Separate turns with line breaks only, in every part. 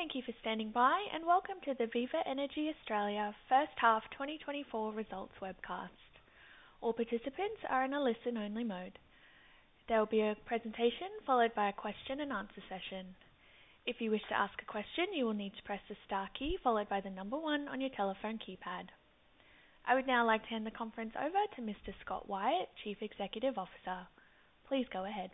Thank you for standing by, and welcome to the Viva Energy Australia first half 2024 results webcast. All participants are in a listen-only mode. There will be a presentation followed by a question and answer session. If you wish to ask a question, you will need to press the star key followed by the number 1 on your telephone keypad. I would now like to hand the conference over to Mr. Scott Wyatt, Chief Executive Officer. Please go ahead.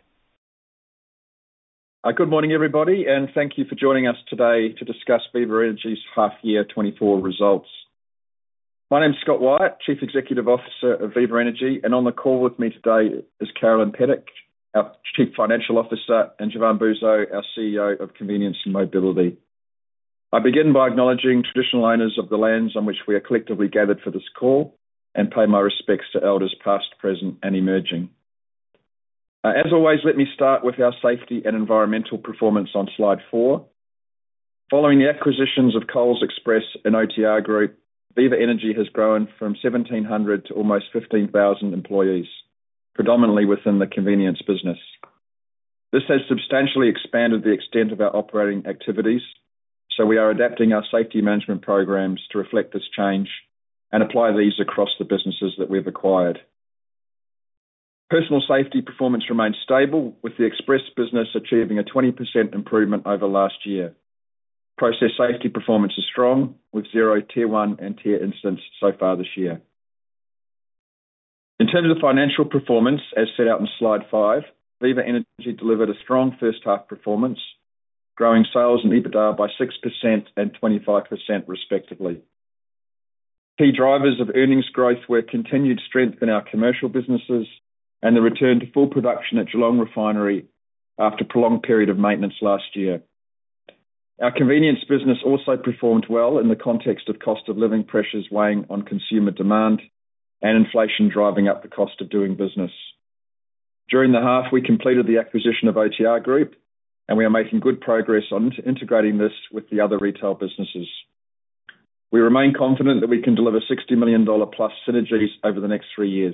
Good morning, everybody, and thank you for joining us today to discuss Viva Energy's half-year 24 results. My name is Scott Wyatt, Chief Executive Officer of Viva Energy, and on the call with me today is Carolyn Pedic, our Chief Financial Officer, and Jevan Bouzo, our CEO of Convenience and Mobility. I begin by acknowledging traditional owners of the lands on which we are collectively gathered for this call and pay my respects to elders past, present, and emerging. As always, let me start with our safety and environmental performance on slide 4. Following the acquisitions of Coles Express and OTR Group, Viva Energy has grown from 1,700 to almost 15,000 employees, predominantly within the convenience business. This has substantially expanded the extent of our operating activities, so we are adapting our safety management programs to reflect this change and apply these across the businesses that we've acquired. Personal safety performance remains stable, with the Express business achieving a 20% improvement over last year. Process safety performance is strong, with 0 Tier 1 and Tier incidents so far this year. In terms of financial performance, as set out in slide 5, Viva Energy delivered a strong first half performance, growing sales and EBITDA by 6% and 25% respectively. Key drivers of earnings growth were continued strength in our commercial businesses and the return to full production at Geelong Refinery after a prolonged period of maintenance last year. Our convenience business also performed well in the context of cost of living pressures weighing on consumer demand and inflation driving up the cost of doing business. During the half, we completed the acquisition of OTR Group, and we are making good progress on integrating this with the other retail businesses. We remain confident that we can deliver $60 million plus synergies over the next 3 years.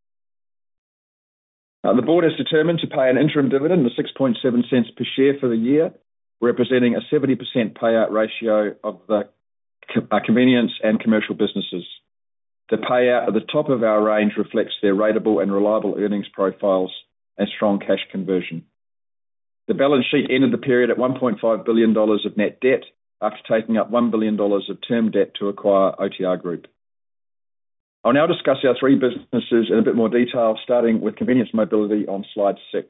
The board is determined to pay an interim dividend of 6.7 per share for the year, representing a 70% payout ratio of the convenience and commercial businesses. The payout at the top of our range reflects their rateable and reliable earnings profiles and strong cash conversion. The balance sheet ended the period at $1.5 billion of net debt after taking up $1 billion of term debt to acquire OTR Group. I'll now discuss our 3 businesses in a bit more detail, starting with Convenience Mobility on slide 6.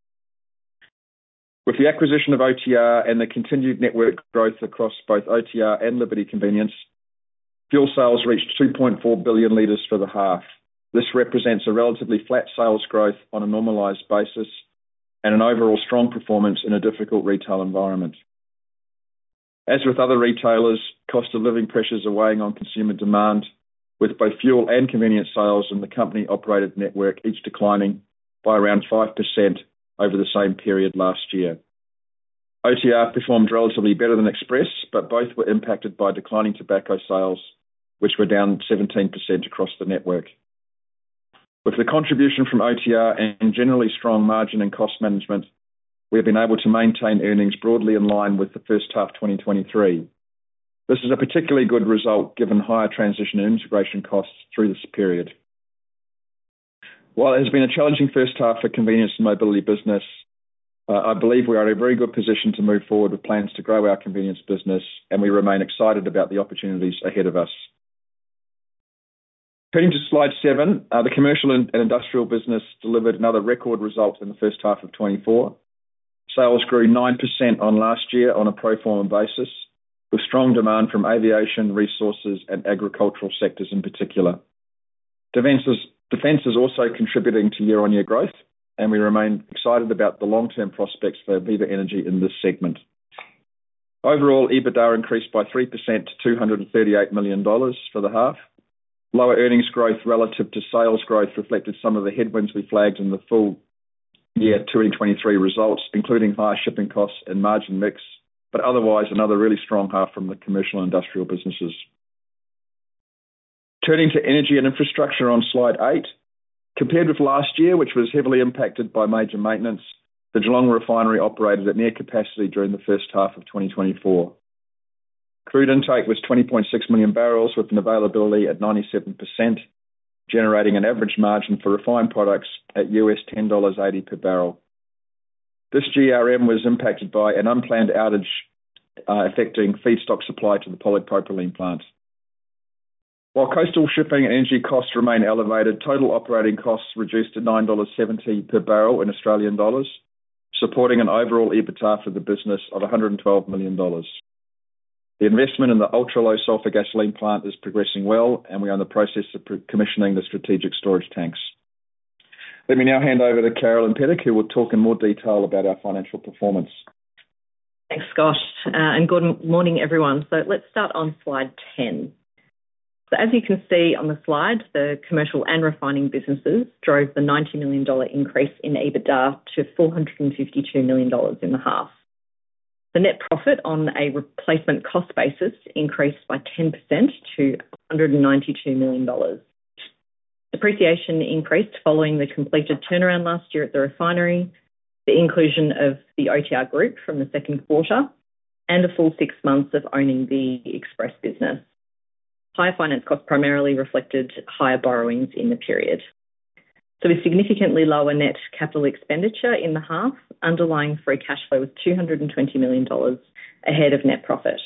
With the acquisition of OTR and the continued network growth across both OTR and Liberty Convenience, fuel sales reached 2.4 billion litres for the half. This represents a relatively flat sales growth on a normalised basis and an overall strong performance in a difficult retail environment. As with other retailers, cost of living pressures are weighing on consumer demand, with both fuel and convenience sales in the company-operated network each declining by around 5% over the same period last year. OTR performed relatively better than Express, but both were impacted by declining tobacco sales, which were down 17% across the network. With the contribution from OTR and generally strong margin and cost management, we have been able to maintain earnings broadly in line with the first half 2023. This is a particularly good result given higher transition and integration costs through this period. While it has been a challenging first half for Convenience and Mobility business, I believe we are in a very good position to move forward with plans to grow our convenience business, and we remain excited about the opportunities ahead of us. Turning to slide 7, the commercial and industrial business delivered another record result in the first half of 24. Sales grew 9% on last year on a pro forma basis, with strong demand from aviation, resources, and agricultural sectors in particular. Defence is also contributing to year-on-year growth, and we remain excited about the long-term prospects for Viva Energy in this segment. Overall, EBITDA increased by 3% to $238 million for the half. Lower earnings growth relative to sales growth reflected some of the headwinds we flagged in the full year 2023 results, including higher shipping costs and margin mix, but otherwise another really strong half from the commercial and industrial businesses. Turning to energy and infrastructure on slide 8, compared with last year, which was heavily impacted by major maintenance, the Geelong Refinery operated at near capacity during the first half of 2024. Crude intake was 20.6 million barrels with an availability at 97%, generating an average margin for refined products at $10.80 per barrel. This GRM was impacted by an unplanned outage affecting feedstock supply to the polypropylene plant. While coastal shipping and energy costs remain elevated, total operating costs reduced to $9.70 per barrel in Australian dollars, supporting an overall EBITDA for the business of $112 million. The investment in the ultra-low sulphur gasoline plant is progressing well, and we are in the process of commissioning the strategic storage tanks. Let me now hand over to Carolyn Pedic, who will talk in more detail about our financial performance.
Thanks, Scott, and good morning, everyone. So let's start on slide 10. So as you can see on the slide, the commercial and refining businesses drove the $90 million increase in EBITDA to $452 million in the half. The net profit on a replacement cost basis increased by 10% to $192 million. Depreciation increased following the completed turnaround last year at the refinery, the inclusion of the OTR Group from the second quarter, and a full 6 months of owning the Express business. Higher finance costs primarily reflected higher borrowings in the period. So with significantly lower net capital expenditure in the half, underlying free cash flow was $220 million ahead of net profit.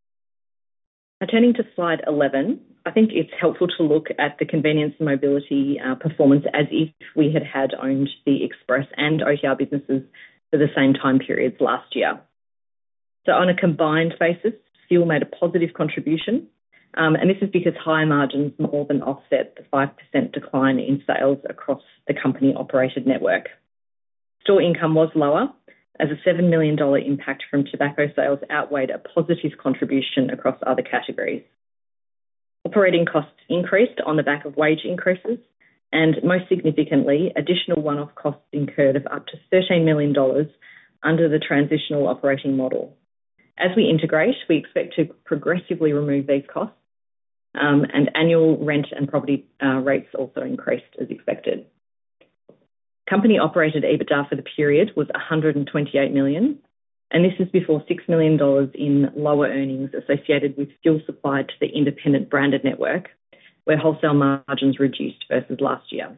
Now, turning to slide 11, I think it's helpful to look at the convenience and mobility performance as if we had owned the Express and OTR businesses for the same time periods last year. So on a combined basis, fuel made a positive contribution, and this is because higher margins more than offset the 5% decline in sales across the company-operated network. Store income was lower, as a $7 million impact from tobacco sales outweighed a positive contribution across other categories. Operating costs increased on the back of wage increases, and most significantly, additional one-off costs incurred of up to $13 million under the transitional operating model. As we integrate, we expect to progressively remove these costs, and annual rent and property rates also increased as expected. Company-operated EBITDA for the period was $128 million, and this is before $6 million in lower earnings associated with fuel supplied to the independent branded network, where wholesale margins reduced versus last year.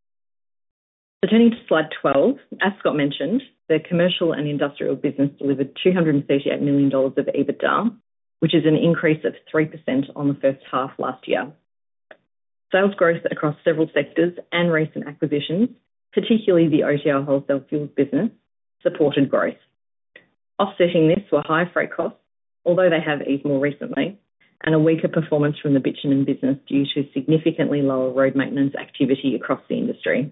So turning to slide 12, as Scott mentioned, the commercial and industrial business delivered $238 million of EBITDA, which is an increase of 3% on the first half last year. Sales growth across several sectors and recent acquisitions, particularly the OTR wholesale fuels business, supported growth. Offsetting this were high freight costs, although they have eased more recently, and a weaker performance from the bitumen business due to significantly lower road maintenance activity across the industry.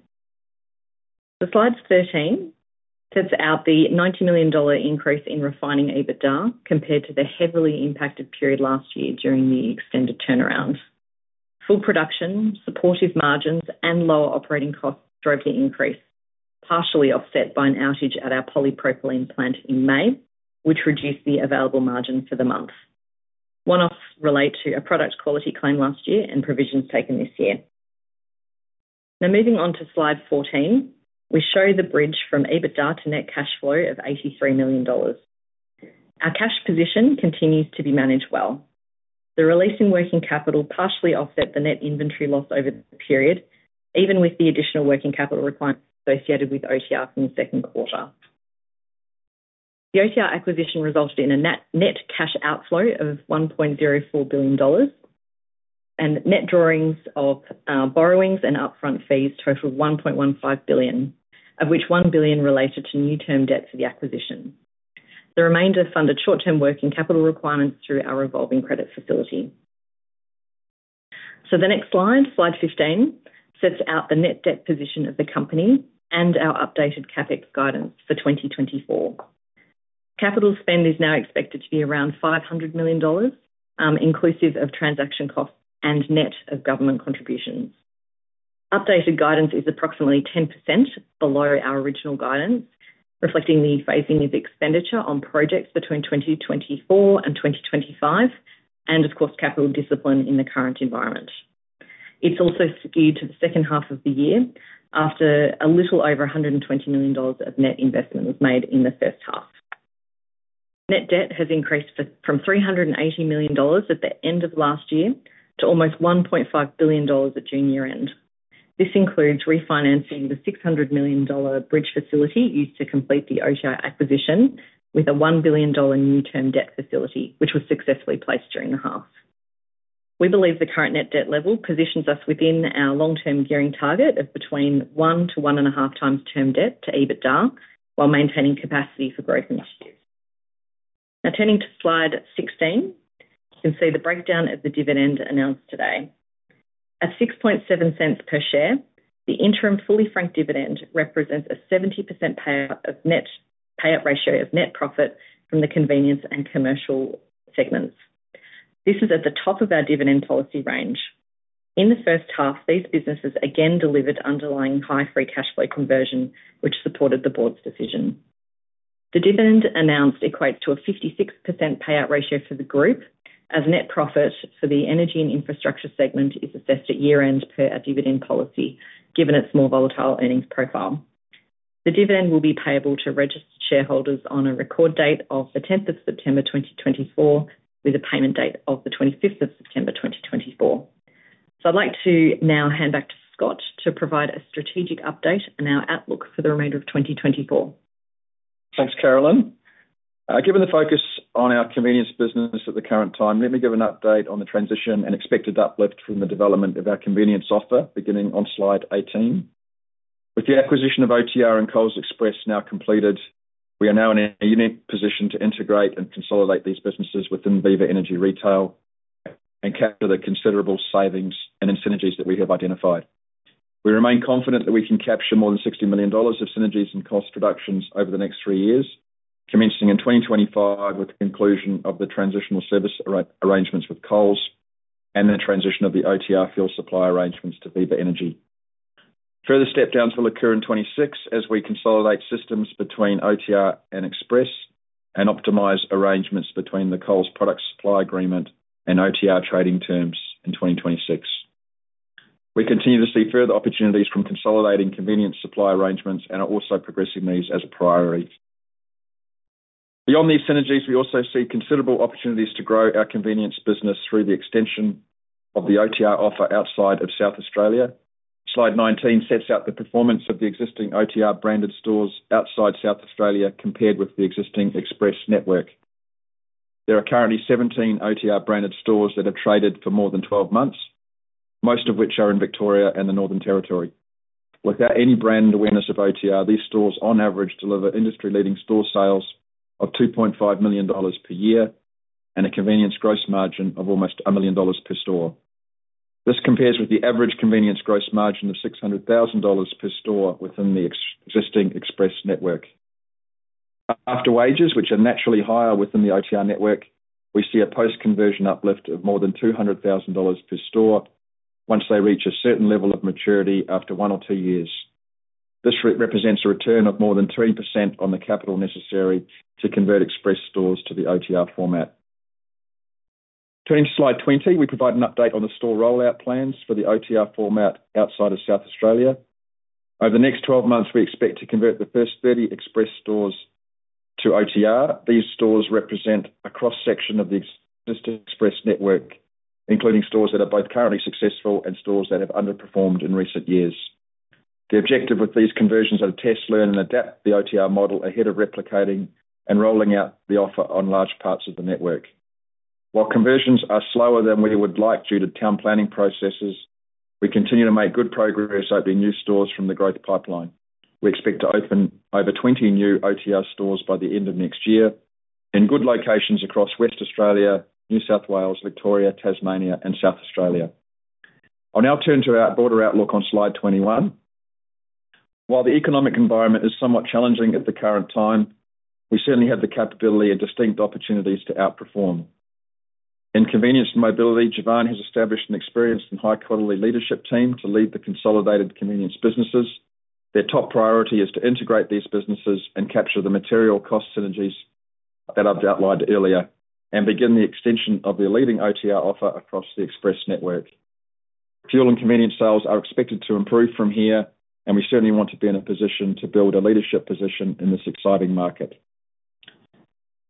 So slide 13 sets out the $90 million increase in refining EBITDA compared to the heavily impacted period last year during the extended turnaround. Full production, supportive margins, and lower operating costs drove the increase, partially offset by an outage at our polypropylene plant in May, which reduced the available margin for the month. One-offs relate to a product quality claim last year and provisions taken this year. Now moving on to slide 14, we show the bridge from EBITDA to net cash flow of $83 million. Our cash position continues to be managed well. The release in working capital partially offset the net inventory loss over the period, even with the additional working capital requirements associated with OTR from the second quarter. The OTR acquisition resulted in a net cash outflow of $1.04 billion, and net drawings of borrowings and upfront fees totaled $1.15 billion, of which $1 billion related to new term debt for the acquisition. The remainder funded short-term working capital requirements through our revolving credit facility. So the next slide, slide 15, sets out the net debt position of the company and our updated CapEx guidance for 2024. Capital spend is now expected to be around $500 million, inclusive of transaction costs and net of government contributions. Updated guidance is approximately 10% below our original guidance, reflecting the phasing of expenditure on projects between 2024 and 2025, and of course capital discipline in the current environment. It's also skewed to the second half of the year, after a little over $120 million of net investment was made in the first half. Net debt has increased from 380 million dollars at the end of last year to almost 1.5 billion dollars at June year-end. This includes refinancing the 600 million dollar bridge facility used to complete the OTR acquisition with a 1 billion dollar new term debt facility, which was successfully placed during the half. We believe the current net debt level positions us within our long-term gearing target of between 1 to 1.5 times term debt to EBITDA, while maintaining capacity for growth initiatives. Now, turning to slide 16, you can see the breakdown of the dividend announced today. At 6.7 per share, the interim fully franked dividend represents a 70% payout ratio of net profit from the convenience and commercial segments. This is at the top of our dividend policy range. In the first half, these businesses again delivered underlying high free cash flow conversion, which supported the board's decision. The dividend announced equates to a 56% payout ratio for the group, as net profit for the energy and infrastructure segment is assessed at year-end per our dividend policy, given its more volatile earnings profile. The dividend will be payable to registered shareholders on a record date of the 10th of September 2024, with a payment date of the 25th of September 2024. So I'd like to now hand back to Scott to provide a strategic update and our outlook for the remainder of 2024.
Thanks, Carolyn. Given the focus on our convenience business at the current time, let me give an update on the transition and expected uplift from the development of our convenience offer, beginning on slide 18. With the acquisition of OTR and Coles Express now completed, we are now in a unique position to integrate and consolidate these businesses within Viva Energy Retail and capture the considerable savings and synergies that we have identified. We remain confident that we can capture more than 60 million dollars of synergies and cost reductions over the next 3 years, commencing in 2025 with the conclusion of the transitional service arrangements with Coles and the transition of the OTR fuel supply arrangements to Viva Energy. Further step downs will occur in 2026 as we consolidate systems between OTR and Express and optimise arrangements between the Coles product supply agreement and OTR trading terms in 2026. We continue to see further opportunities from consolidating convenience supply arrangements and are also progressing these as a priority. Beyond these synergies, we also see considerable opportunities to grow our convenience business through the extension of the OTR offer outside of South Australia. Slide 19 sets out the performance of the existing OTR branded stores outside South Australia compared with the existing Express network. There are currently 17 OTR branded stores that have traded for more than 12 months, most of which are in Victoria and the Northern Territory. Without any brand awareness of OTR, these stores on average deliver industry-leading store sales of $2.5 million per year and a convenience gross margin of almost $1 million per store. This compares with the average convenience gross margin of $600,000 per store within the existing Express network. After wages, which are naturally higher within the OTR network, we see a post-conversion uplift of more than $200,000 per store once they reach a certain level of maturity after 1 or 2 years. This represents a return of more than 3% on the capital necessary to convert Express stores to the OTR format. Turning to slide 20, we provide an update on the store rollout plans for the OTR format outside of South Australia. Over the next 12 months, we expect to convert the first 30 Express stores to OTR. These stores represent a cross-section of the existing Express network, including stores that are both currently successful and stores that have underperformed in recent years. The objective with these conversions are to test, learn and adapt the OTR model ahead of replicating and rolling out the offer on large parts of the network. While conversions are slower than we would like due to town planning processes, we continue to make good progress opening new stores from the growth pipeline. We expect to open over 20 new OTR stores by the end of next year in good locations across West Australia, New South Wales, Victoria, Tasmania and South Australia. I'll now turn to our broader outlook on slide 21. While the economic environment is somewhat challenging at the current time, we certainly have the capability and distinct opportunities to outperform. In convenience and mobility, Jevan has established an experienced and high-quality leadership team to lead the consolidated convenience businesses. Their top priority is to integrate these businesses and capture the material cost synergies that I've outlined earlier and begin the extension of the leading OTR offer across the Express network. Fuel and convenience sales are expected to improve from here, and we certainly want to be in a position to build a leadership position in this exciting market.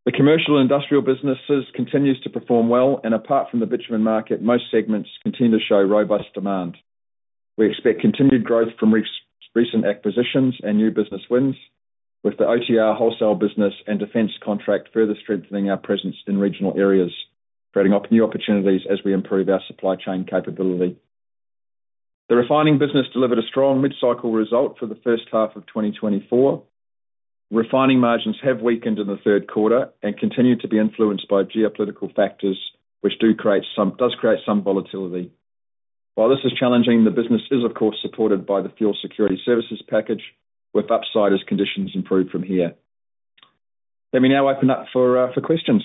The commercial and industrial businesses continues to perform well, and apart from the bitumen market, most segments continue to show robust demand. We expect continued growth from recent acquisitions and new business wins, with the OTR wholesale business and defence contract further strengthening our presence in regional areas, creating new opportunities as we improve our supply chain capability. The refining business delivered a strong mid-cycle result for the first half of 2024. Refining margins have weakened in the third quarter and continue to be influenced by geopolitical factors, which does create some volatility. While this is challenging, the business is, of course, supported by the Fuel Security Services Package, with upside as conditions improve from here. Let me now open up for questions.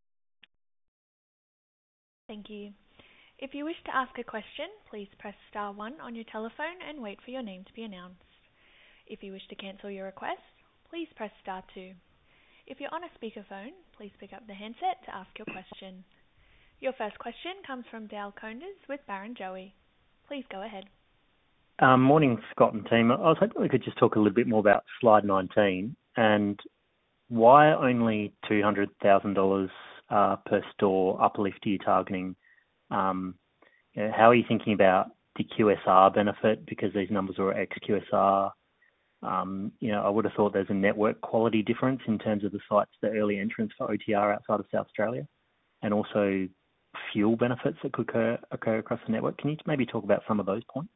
Thank you. If you wish to ask a question, please press star one on your telephone and wait for your name to be announced. If you wish to cancel your request, please press star two. If you're on a speakerphone, please pick up the handset to ask your question. Your first question comes from Dale Koenders with Barrenjoey. Please go ahead.
Morning, Scott and team. I was hoping we could just talk a little bit more about slide 19 and why only $200,000 per store uplift are you targeting? How are you thinking about the QSR benefit, because these numbers are ex-QSR? I would have thought there's a network quality difference in terms of the sites, the early entrance for OTR outside of South Australia, and also fuel benefits that could occur across the network. Can you maybe talk about some of those points?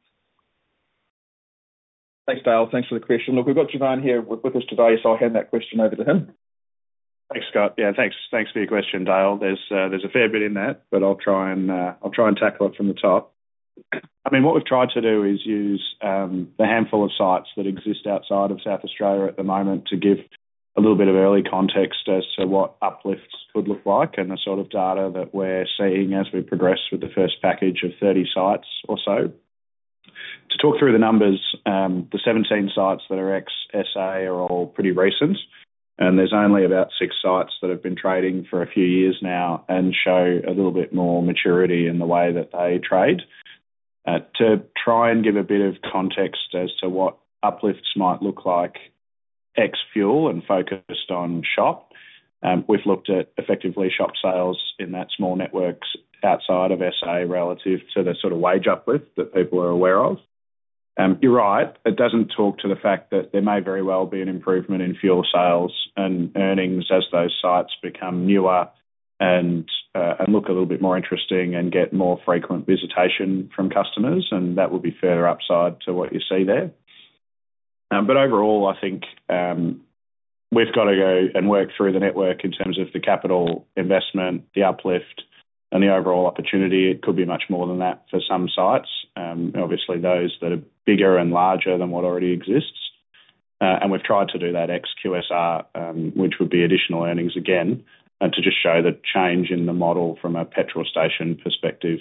Thanks, Dale. Thanks for the question. Look, we've got Jevan here with us today, so I'll hand that question over to him.
Thanks, Scott. Yeah, thanks for your question, Dale. There's a fair bit in that, but I'll try and tackle it from the top. I mean, what we've tried to do is use the handful of sites that exist outside of South Australia at the moment to give a little bit of early context as to what uplifts could look like and the sort of data that we're seeing as we progress with the first package of 30 sites or so. To talk through the numbers, the 17 sites that are ex-SA are all pretty recent, and there's only about 6 sites that have been trading for a few years now and show a little bit more maturity in the way that they trade. To try and give a bit of context as to what uplifts might look like ex-fuel and focused on shop, we've looked at effectively shop sales in that small networks outside of SA relative to the sort of wage uplift that people are aware of. You're right, it doesn't talk to the fact that there may very well be an improvement in fuel sales and earnings as those sites become newer and look a little bit more interesting and get more frequent visitation from customers, and that will be further upside to what you see there. But overall, I think we've got to go and work through the network in terms of the capital investment, the uplift, and the overall opportunity. It could be much more than that for some sites, obviously those that are bigger and larger than what already exists. And we've tried to do that ex-QSR, which would be additional earnings again, and to just show the change in the model from a petrol station perspective.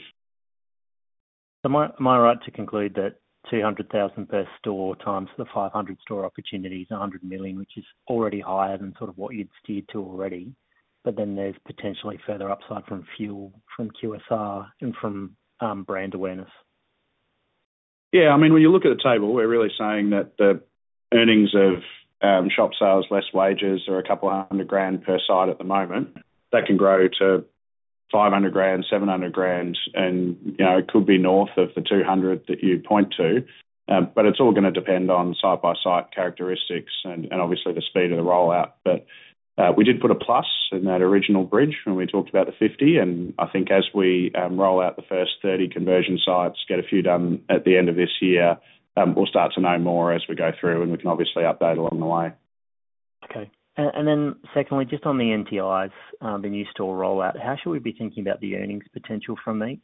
Am I right to conclude that 200,000 per store times the 500 store opportunity is 100 million, which is already higher than sort of what you'd steered to already, but then there's potentially further upside from fuel, from QSR, and from brand awareness?
Yeah, I mean, when you look at the table, we're really saying that the earnings of shop sales less wages are a couple of $100,000 per site at the moment. That can grow to $500,000, $700,000, and it could be north of the 200 that you point to. But it's all going to depend on site-by-site characteristics and obviously the speed of the rollout. But we did put a plus in that original bridge when we talked about the 50, and I think as we roll out the first 30 conversion sites, get a few done at the end of this year, we'll start to know more as we go through, and we can obviously update along the way.
Okay. And then secondly, just on the NTIs, the new store rollout, how should we be thinking about the earnings potential from these?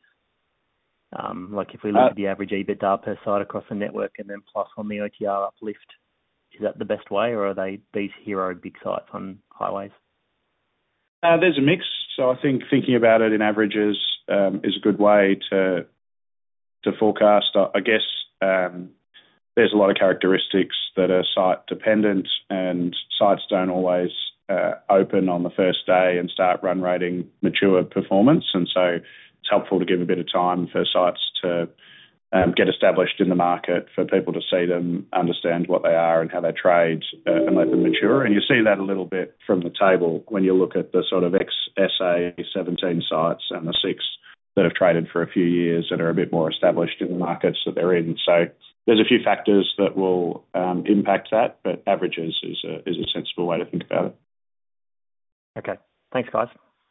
Like if we look at the average EBITDA per site across the network and then plus on the OTR uplift, is that the best way, or are they these hero big sites on highways?
There's a mix. So I think thinking about it in averages is a good way to forecast. I guess there's a lot of characteristics that are site dependent, and sites don't always open on the first day and start run rating mature performance. And so it's helpful to give a bit of time for sites to get established in the market, for people to see them, understand what they are and how they trade, and let them mature. And you see that a little bit from the table when you look at the sort of ex-SA 17 sites and the 6 that have traded for a few years and are a bit more established in the markets that they're in. So there's a few factors that will impact that, but averages is a sensible way to think about it.
Okay. Thanks, guys.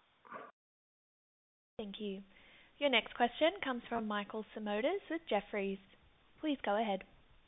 Thank you. Your next question comes from Michael Simotas with Jefferies. Please go ahead.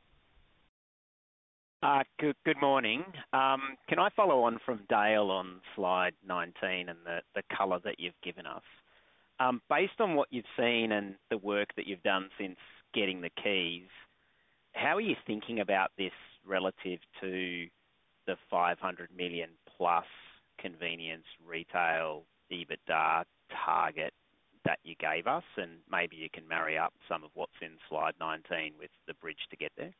Good morning. Can I follow on from Dale on slide 19 and the colour that you've given us? Based on what you've seen and the work that you've done since getting the keys, how are you thinking about this relative to the 500 million plus convenience retail EBITDA target that you gave us? And maybe you can marry up some of what's in slide 19 with the bridge to get there.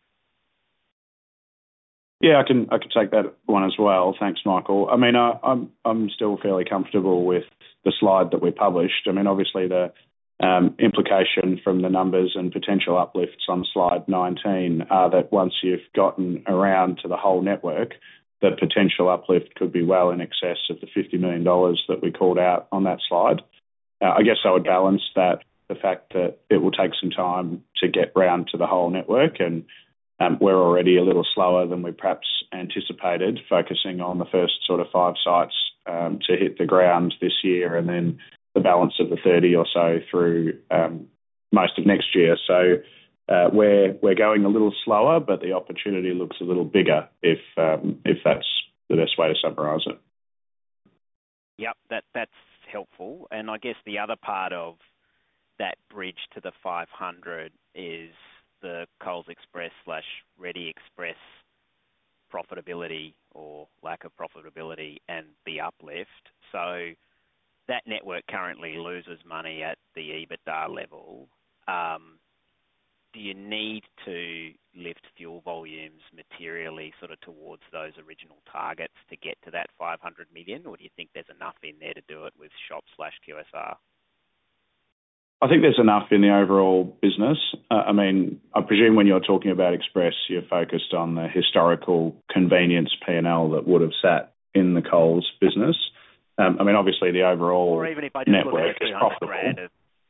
Yeah, I can take that one as well. Thanks, Michael. I mean, I'm still fairly comfortable with the slide that we published. I mean, obviously the implication from the numbers and potential uplifts on slide 19 are that once you've gotten around to the whole network, the potential uplift could be well in excess of the 50 million dollars that we called out on that slide. I guess I would balance that, the fact that it will take some time to get round to the whole network, and we're already a little slower than we perhaps anticipated, focusing on the first sort of 5 sites to hit the ground this year, and then the balance of the 30 or so through most of next year. So we're going a little slower, but the opportunity looks a little bigger if that's the best way to summarise it.
Yep, that's helpful. And I guess the other part of that bridge to the 500 is the Coles Express / Reddy Express profitability or lack of profitability and the uplift. So that network currently loses money at the EBITDA level. Do you need to lift fuel volumes materially sort of towards those original targets to get to that 500 million, or do you think there's enough in there to do it with shop / QSR?
I think there's enough in the overall business. I mean, I presume when you're talking about Express, you're focused on the historical convenience P&L that would have sat in the Coles business. I mean, obviously the overall
or even if I just look at
network is profitable.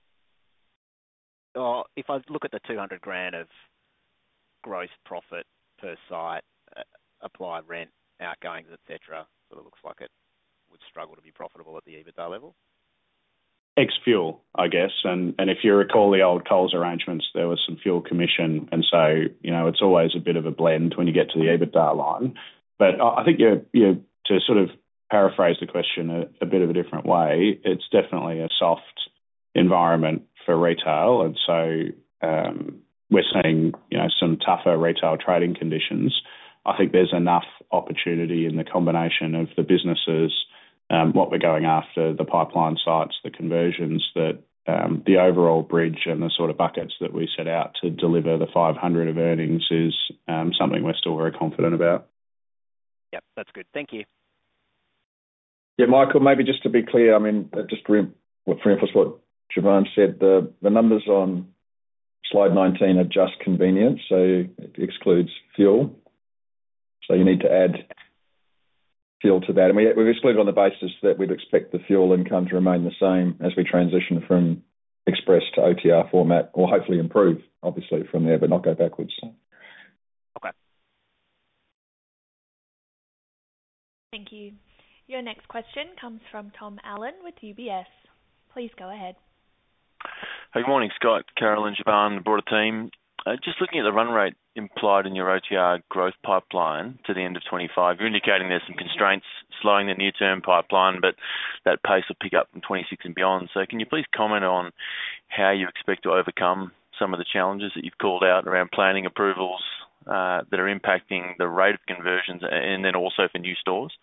Or if I look at the 200,000 of gross profit per site, apply rent, outgoings, etc., sort of looks like it would struggle to be profitable at the EBITDA level.
Ex-fuel, I guess. And if you recall the old Coles arrangements, there was some fuel commission. And so, you know, it's always a bit of a blend when you get to the EBITDA line. But I think you're to sort of paraphrase the question a bit of a different way, it's definitely a soft environment for retail. And so we're seeing, you know, some tougher retail trading conditions. I think there's enough opportunity in the combination of the businesses, what we're going after, the pipeline sites, the conversions, that the overall bridge and the sort of buckets that we set out to deliver the 500 of earnings is something we're still very confident about.
Yep, that's good. Thank you.
Yeah, Michael, maybe just to be clear, I mean, just to reinforce what Jevan said, the numbers on slide 19 are just convenience, so it excludes fuel. So you need to add fuel to that. And we've excluded on the basis that we'd expect the fuel income to remain the same as we transition from Express to OTR format, or hopefully improve, obviously, from there, but not go backwards.
Okay.
Thank you. Your next question comes from Tom Allen with UBS. Please go ahead.
Good morning, Scott, Carol and Jevan, the broader team. Just looking at the run rate implied in your OTR growth pipeline to the end of 25, you're indicating there's some constraints slowing the near-term pipeline, but that pace will pick up from 26 and beyond. So can you please comment on how you expect to overcome some of the challenges that you've called out around planning approvals that are impacting the rate of conversions and then also for new stores?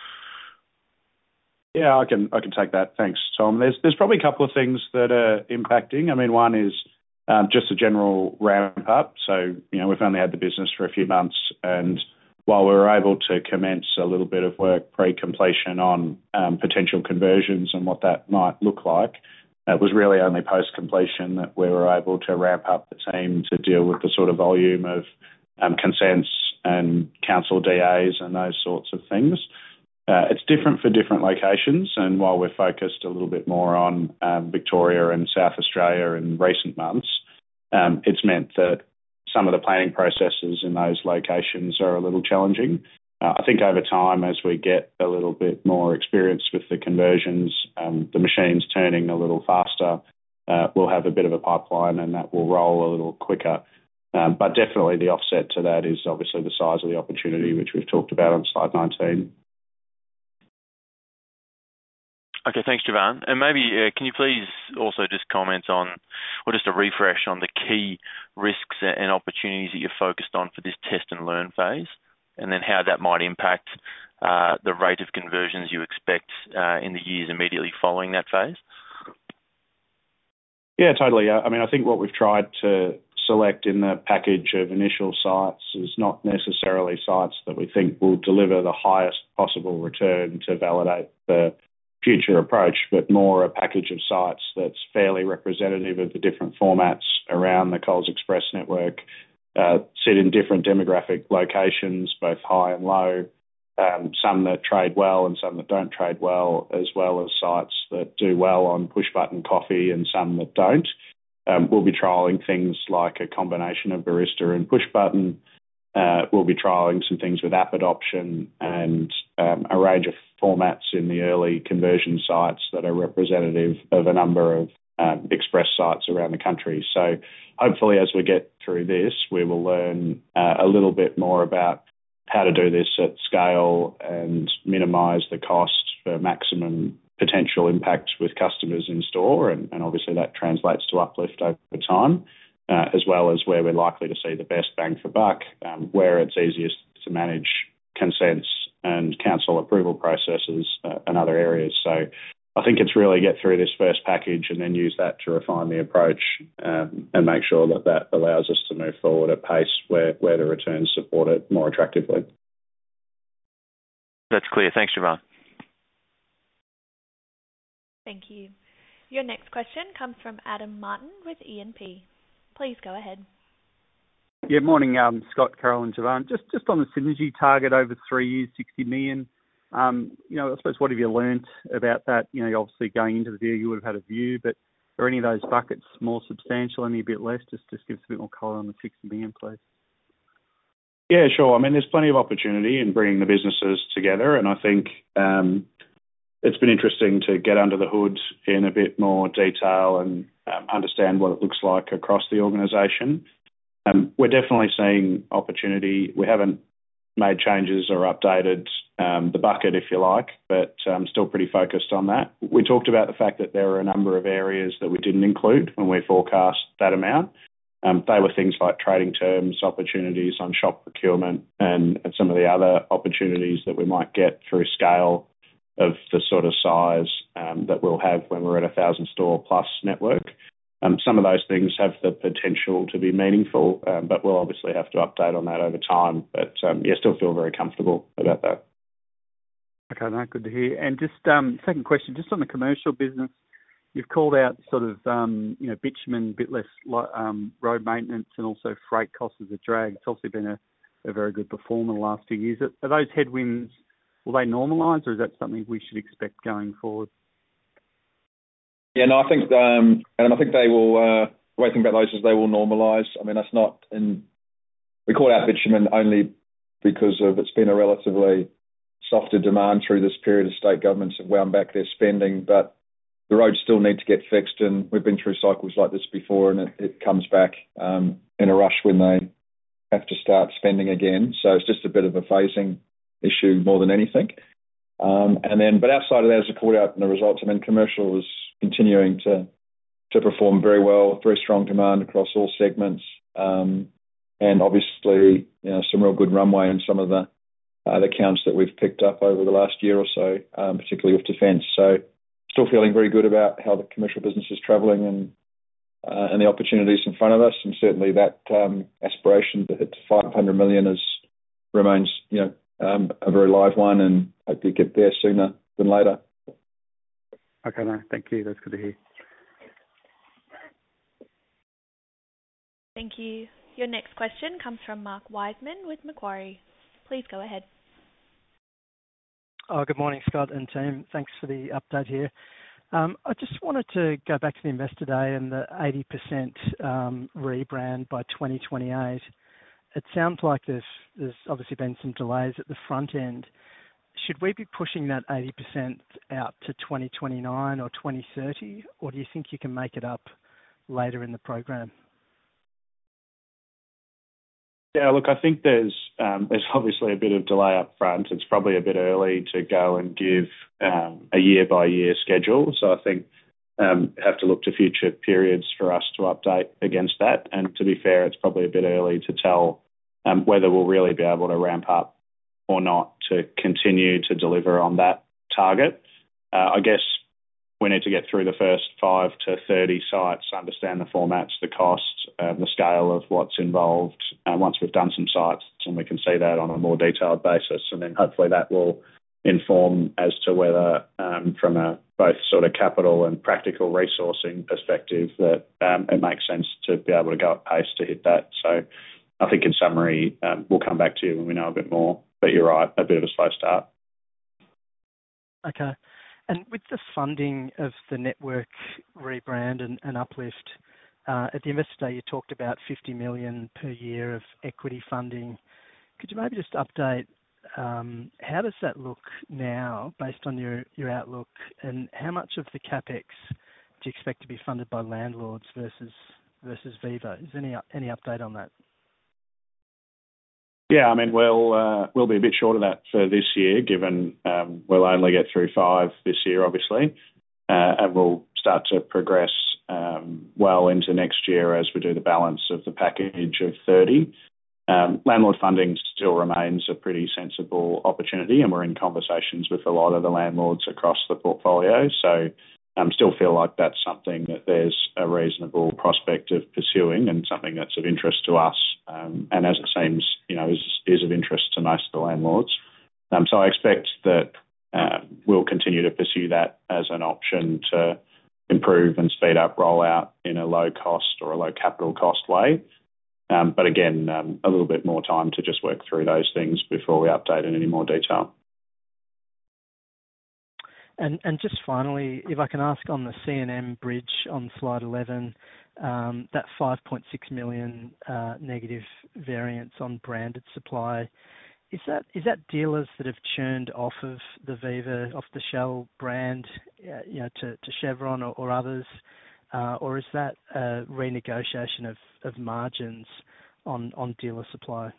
Yeah, I can take that. Thanks, Tom. There's probably a couple of things that are impacting. I mean, one is just a general ramp up. So, you know, we've only had the business for a few months, and while we were able to commence a little bit of work pre-completion on potential conversions and what that might look like, It was really only post-completion that we were able to ramp up the team to deal with the sort of volume of consents and council DAs and those sorts of things. It's different for different locations, and while we're focused a little bit more on Victoria and South Australia in recent months, it's meant that some of the planning processes in those locations are a little challenging. I think over time, as we get a little bit more experience with the conversions, the machines turning a little faster, we'll have a bit of a pipeline and that will roll a little quicker. But definitely the offset to that is obviously the size of the opportunity, which we've talked about on slide 19.
Okay, thanks, Jevan. And maybe can you please also just comment on, or just a refresh on the key risks and opportunities that you're focused on for this test and learn phase, and then how that might impact the rate of conversions you expect in the years immediately following that phase?
Yeah, totally. I mean, I think what we've tried to select in the package of initial sites is not necessarily sites that we think will deliver the highest possible return to validate the future approach, but more a package of sites that's fairly representative of the different formats around the Coles Express network, sit in different demographic locations, both high and low, some that trade well and some that don't trade well, as well as sites that do well on push-button coffee and some that don't. We'll be trialling things like a combination of barista and push-button. We'll be trialling some things with app adoption and a range of formats in the early conversion sites that are representative of a number of express sites around the country. So hopefully as we get through this, we will learn a little bit more about how to do this at scale and minimise the cost for maximum potential impact with customers in store. And obviously that translates to uplift over time, as well as where we're likely to see the best bang for buck, where it's easiest to manage consents and council approval processes and other areas. So I think it's really get through this first package and then use that to refine the approach and make sure that that allows us to move forward at pace where the returns support it more attractively.
That's clear. Thanks, Jevan.
Thank you. Your next question comes from Adam Martin with E&P. Please go ahead.
Yeah, morning, Scott, Carol and Jevan. Just on the synergy target over 3 years, 60 million, I suppose what have you learnt about that? Obviously going into the deal you would have had a view, but are any of those buckets more substantial, any a bit less? Just give us a bit more colour on the 60 million, please.
Yeah, sure. I mean, there's plenty of opportunity in bringing the businesses together, and I think it's been interesting to get under the hood in a bit more detail and understand what it looks like across the organisation. We're definitely seeing opportunity. We haven't made changes or updated the bucket, if you like, but I'm still pretty focused on that. We talked about the fact that there are a number of areas that we didn't include when we forecast that amount. They were things like trading terms, opportunities on shop procurement, and some of the other opportunities that we might get through scale of the sort of size that we'll have when we're at 1,000 store plus network. Some of those things have the potential to be meaningful, but we'll obviously have to update on that over time. But yeah, still feel very comfortable about that.
Okay, no, good to hear. And just second question, just on the commercial business, you've called out sort of bitumen, a bit less road maintenance, and also freight costs as a drag. It's obviously been a very good performer the last few years. Are those headwinds, will they normalise, or is that something we should expect going forward?
Yeah, no, I think they will. The way to think about those is they will normalise. I mean, that's not in. We call out bitumen only because of it's been a relatively softer demand through this period. Of state governments have wound back their spending, but the roads still need to get fixed, and we've been through cycles like this before, and it comes back in a rush when they have to start spending again. So it's just a bit of a phasing issue more than anything. But outside of that, as I called out in the results, I mean, commercial is continuing to perform very well, very strong demand across all segments, and obviously, some real good runway in some of the accounts that we've picked up over the last year or so, particularly with defence. So still feeling very good about how the commercial business is travelling and the opportunities in front of us, and certainly that aspiration to hit 500 million remains a very live one, and hope you get there sooner than later.
Okay, no, thank you. That's good to hear.
Thank you. Your next question comes from Mark Wiseman with Macquarie. Please go ahead.
Good morning, Scott and team. Thanks for the update here. I just wanted to go back to the Investor Day and the 80% rebrand by 2028. It sounds like there's obviously been some delays at the front end. Should we be pushing that 80% out to 2029 or 2030, or do you think you can make it up later in the program?
Yeah, look, I think there's obviously a bit of delay up front. It's probably a bit early to go and give a year-by-year schedule. So I think have to look to future periods for us to update against that. And to be fair, it's probably a bit early to tell whether we'll really be able to ramp up or not to continue to deliver on that target. I guess we need to get through the first 5 to 30 sites, understand the formats, the costs, the scale of what's involved. Once we've done some sites, and we can see that on a more detailed basis, and then hopefully that will inform as to whether, from a both sort of capital and practical resourcing perspective, that it makes sense to be able to go at pace to hit that. So I think in summary, we'll come back to you when we know a bit more. But you're right, a bit of a slow start.
Okay. And with the funding of the network rebrand and uplift, at the Investor Day, you talked about 50 million per year of equity funding. Could you maybe just update how does that look now based on your outlook, and how much of the CapEx do you expect to be funded by landlords versus Viva? Is there any update on that?
Yeah, I mean, we'll be a bit short of that for this year, given we'll only get through 5 this year, obviously, and we'll start to progress well into next year as we do the balance of the package of 30. Landlord funding still remains a pretty sensible opportunity, and we're in conversations with a lot of the landlords across the portfolio. So still feel like that's something that there's a reasonable prospect of pursuing and something that's of interest to us, and as it seems, is of interest to most of the landlords. So I expect that we'll continue to pursue that as an option to improve and speed up rollout in a low cost or a low capital cost way. But again, a little bit more time to just work through those things before we update in any more detail.
And just finally, if I can ask on the C&M bridge on slide 11, that 5.6 million negative variance on branded supply, is that dealers that have churned off of the Viva, off the Shell brand, to Chevron or others, or is that a renegotiation of margins on dealer supply?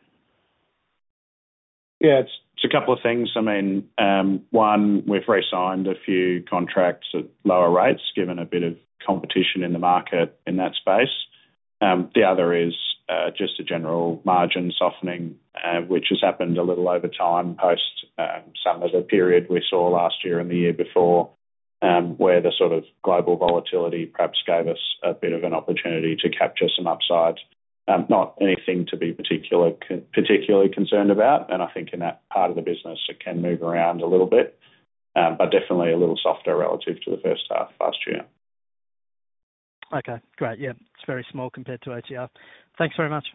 Yeah, it's a couple of things. I mean, one, we've re-signed a few contracts at lower rates, given a bit of competition in the market in that space. The other is just a general margin softening, which has happened a little over time post some of the period we saw last year and the year before, where the sort of global volatility perhaps gave us a bit of an opportunity to capture some upside. Not anything to be particularly concerned about, and I think in that part of the business it can move around a little bit, but definitely a little softer relative to the first half last year.
Okay, great. Yeah, it's very small compared to OTR. Thanks very much.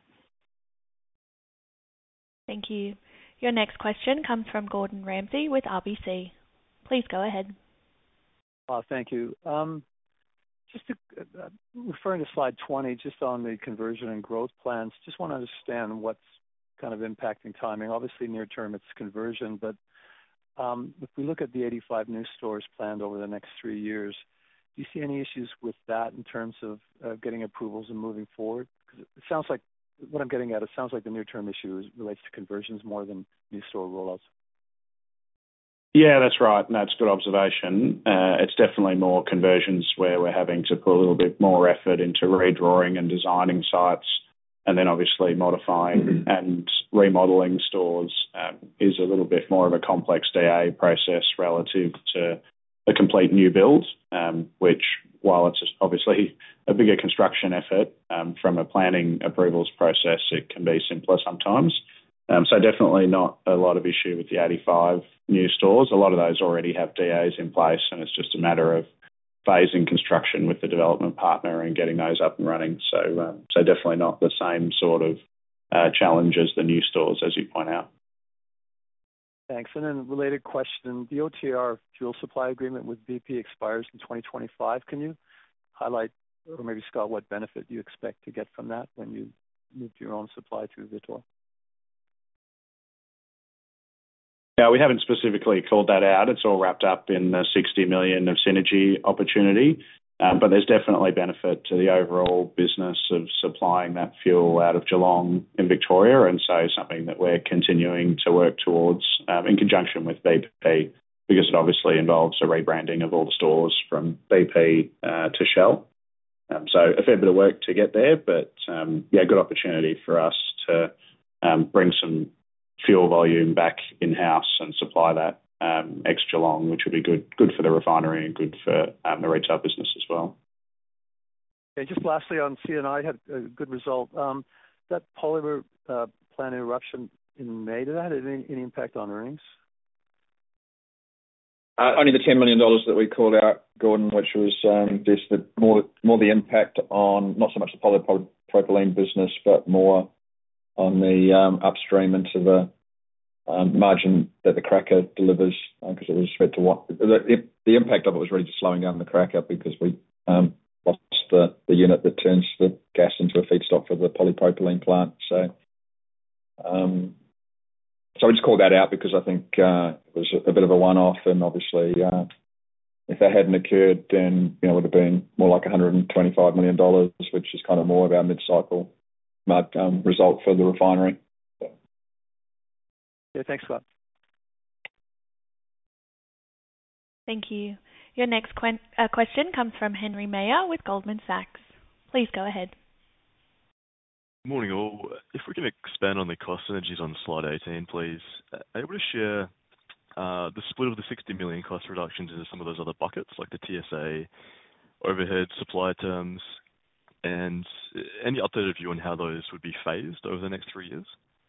Thank you. Your next question comes from Gordon Ramsay with RBC. Please go ahead.
Thank you. Just referring to slide 20, just on the conversion and growth plans, just want to understand what's kind of impacting timing. Obviously, near term, it's conversion, but if we look at the 85 new stores planned over the next 3 years, do you see any issues with that in terms of getting approvals and moving forward? Because it sounds like what I'm getting at, it sounds like the near-term issue relates to conversions more than new store rollouts.
Yeah, that's right. And that's a good observation. It's definitely more conversions where we're having to put a little bit more effort into redrawing and designing sites, and then obviously modifying and remodeling stores is a little bit more of a complex DA process relative to a complete new build, which, while it's obviously a bigger construction effort from a planning approvals process, it can be simpler sometimes. So definitely not a lot of issue with the 85 new stores. A lot of those already have DAs in place, and it's just a matter of phase in construction with the development partner and getting those up and running. So definitely not the same sort of challenge as the new stores, as you point out.
Thanks. And then related question, the OTR fuel supply agreement with BP expires in 2025. Can you highlight, or maybe Scott, what benefit you expect to get from that when you move to your own supply through Vitor?
Yeah, we haven't specifically called that out. It's all wrapped up in the 60 million of synergy opportunity. But there's definitely benefit to the overall business of supplying that fuel out of Geelong in Victoria, and so something that we're continuing to work towards in conjunction with BP, because it obviously involves a rebranding of all the stores from BP to Shell. So a fair bit of work to get there, but yeah, good opportunity for us to bring some fuel volume back in-house and supply that ex-Geelong, which would be good for the refinery and good for the retail business as well.
Okay, just lastly on C&I had a good result. That polymer plant interruption in May, did that have any impact on earnings?
Only the 10 million dollars that we called out, Gordon, which was just more the impact on not so much the polypropylene business, but more on the upstream into the margin that the cracker delivers, because it was respect to what the impact of it was really just slowing down the cracker because we lost the unit that turns the gas into a feedstock for the polypropylene plant. So we just called that out because I think it was a bit of a one-off, and obviously if that hadn't occurred, then it would have been more like 125 million dollars, which is kind of more of our mid-cycle result for the refinery.
Yeah, thanks, Scott.
Thank you. Your next question comes from Henry Meyer with Goldman Sachs. Please go ahead.
Morning, all. If we can expand on the cost synergies on slide 18, please. Able to share the split of the 60 million cost reductions into some of those other buckets, like the TSA, overhead, supply terms, and any updated view on how those would be phased over the next 3 years?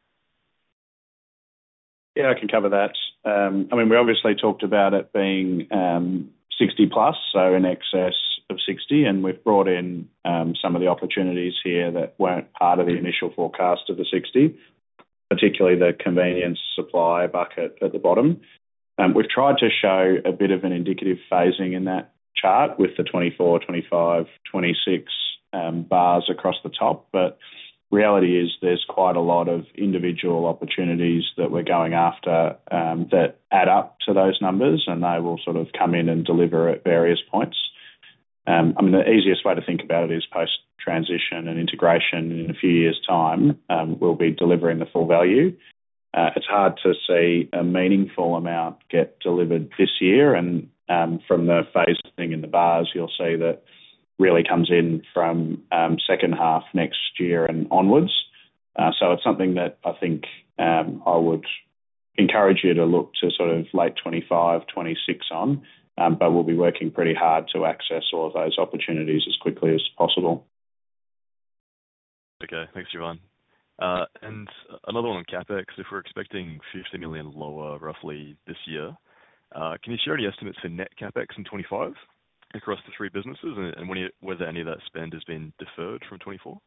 Yeah, I can cover that. I mean, we obviously talked about it being 60 plus, so in excess of 60, and we've brought in some of the opportunities here that weren't part of the initial forecast of the 60, particularly the convenience supply bucket at the bottom. We've tried to show a bit of an indicative phasing in that chart with the 24, 25, 26 bars across the top, but reality is there's quite a lot of individual opportunities that we're going after that add up to those numbers, and they will sort of come in and deliver at various points. I mean, the easiest way to think about it is post-transition and integration in a few years' time, we'll be delivering the full value. It's hard to see a meaningful amount get delivered this year, and from the phasing in the bars, you'll see that really comes in from second half next year and onwards. So it's something that I think I would encourage you to look to sort of late 25, 26 on, but we'll be working pretty hard to access all of those opportunities as quickly as possible.
Okay, thanks, Jevan. And another one on CapEx. If we're expecting 50 million lower roughly this year, can you share any estimates for net CapEx in 25 across the three businesses, and whether any of that spend has been deferred from 24?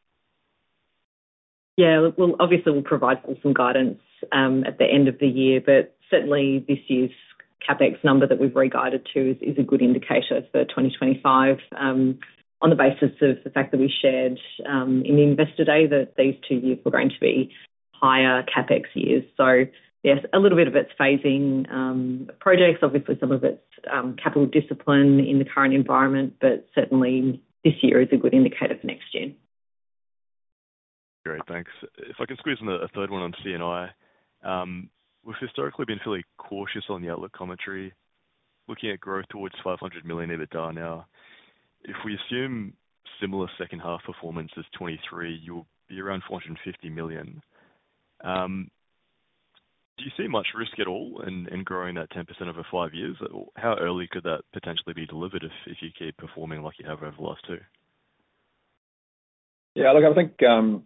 Yeah, well, obviously we'll provide some guidance at the end of the year, but certainly this year's CapEx number that we've re-guided to is a good indicator for 2025 on the basis of the fact that we shared in the Investor Day that these 2 years were going to be higher CapEx years. So yes, a little bit of it's phasing projects, obviously some of it's capital discipline in the current environment, but certainly this year is a good indicator for next year.
Great, thanks. If I can squeeze in a third one on C&I, we've historically been fairly cautious on the outlook commentary, looking at growth towards 500 million EBITDA now. If we assume similar second half performance as 23, you'll be around 450 million. Do you see much risk at all in growing that 10% over 5 years? How early could that potentially be delivered if you keep performing like you have over the last two?
Yeah, look, I think, as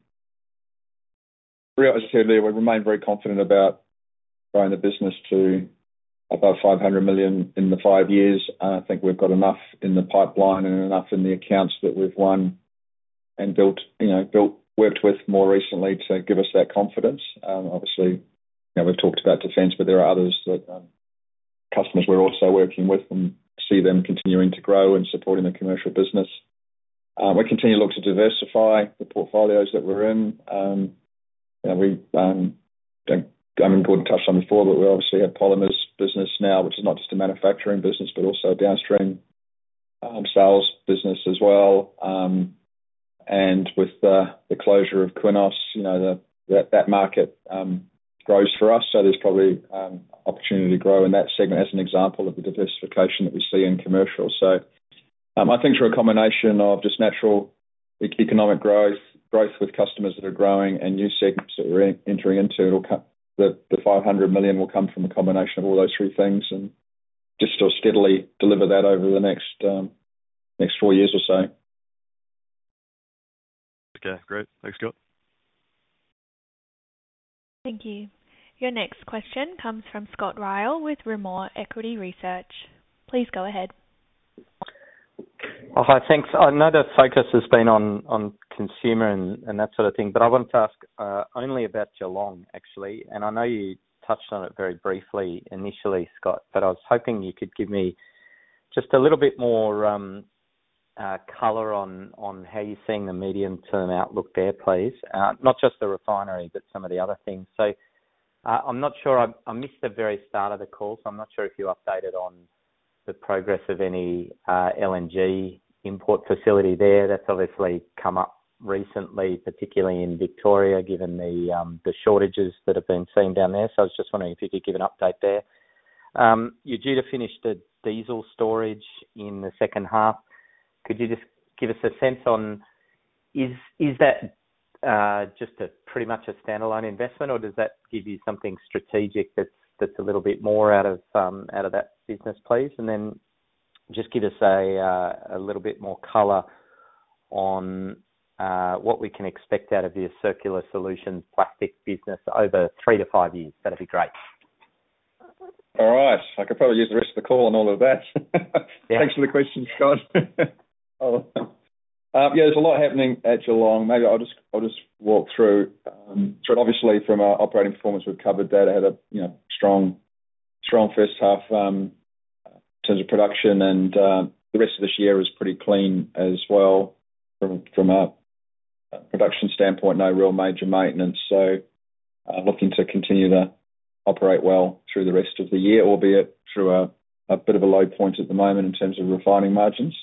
I said earlier, we remain very confident about growing the business to above 500 million in the 5 years. I think we've got enough in the pipeline and enough in the accounts that we've won and worked with more recently to give us that confidence. Obviously, we've talked about defence, but there are others that customers we're also working with and see them continuing to grow and supporting the commercial business. We continue to look to diversify the portfolios that we're in. Gordon touched on before, but we obviously have polymers business now, which is not just a manufacturing business, but also a downstream sales business as well. And with the closure of Qenos, that market grows for us. So there's probably opportunity to grow in that segment as an example of the diversification that we see in commercial. So I think through a combination of just natural economic growth with customers that are growing and new segments that we're entering into, the 500 million will come from a combination of all those three things, and just to steadily deliver that over the next 4 years or so.
Okay, great. Thanks, Scott.
Thank you. Your next question comes from Scott Ryall with Rimor Equity Research. Please go ahead.
Oh, hi, thanks. I know the focus has been on consumer and that sort of thing, but I wanted to ask only about Geelong, actually. And I know you touched on it very briefly initially, Scott, but I was hoping you could give me just a little bit more colour on how you're seeing the medium-term outlook there, please. Not just the refinery, but some of the other things. So I'm not sure, I missed the very start of the call, so I'm not sure if you updated on the progress of any LNG import facility there. That's obviously come up recently, particularly in Victoria, given the shortages that have been seen down there. So I was just wondering if you could give an update there. You're due to finish the diesel storage in the second half. Could you just give us a sense on, is that just pretty much a standalone investment, or does that give you something strategic that's a little bit more out of that business, please? And then just give us a little bit more colour on what we can expect out of your circular solutions plastic business over 3 to 5 years. That'd be great.
All right. I could probably use the rest of the call on all of that.
Yeah.
Thanks for the question, Scott. There's a lot happening at Geelong. Maybe I'll just walk through. So obviously, from our operating performance, we've covered that. It had a strong first half in terms of production, and the rest of this year is pretty clean as well from a production standpoint. No real major maintenance, so looking to continue to operate well through the rest of the year, albeit through a bit of a low point at the moment in terms of refining margins.